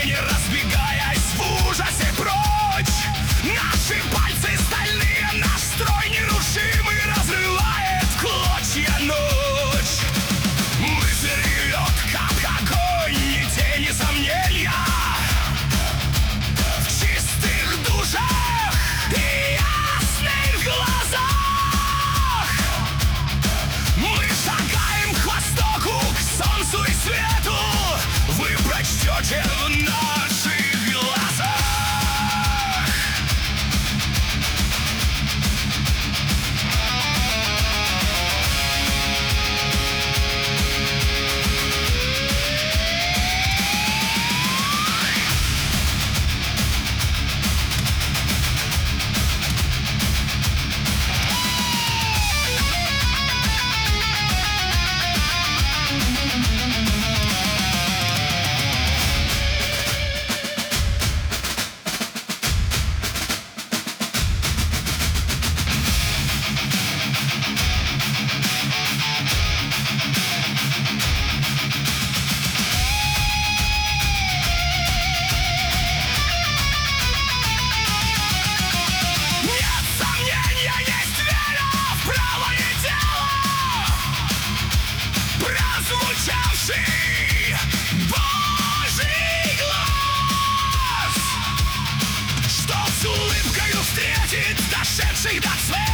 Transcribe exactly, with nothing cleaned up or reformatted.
тени, разбегаясь в ужасе прочь. Наши пальцы стальные, наш строй нерушимый разрывает в клочья ночь. Мысль ревет, как огонь, ни тени сомнения в чистых душах и ясных глазах. Мы шагаем к востоку, к солнцу и свету. Вы прочтете в наших глазах. Божий глаз, что с улыбкою встретит дошедших до цели.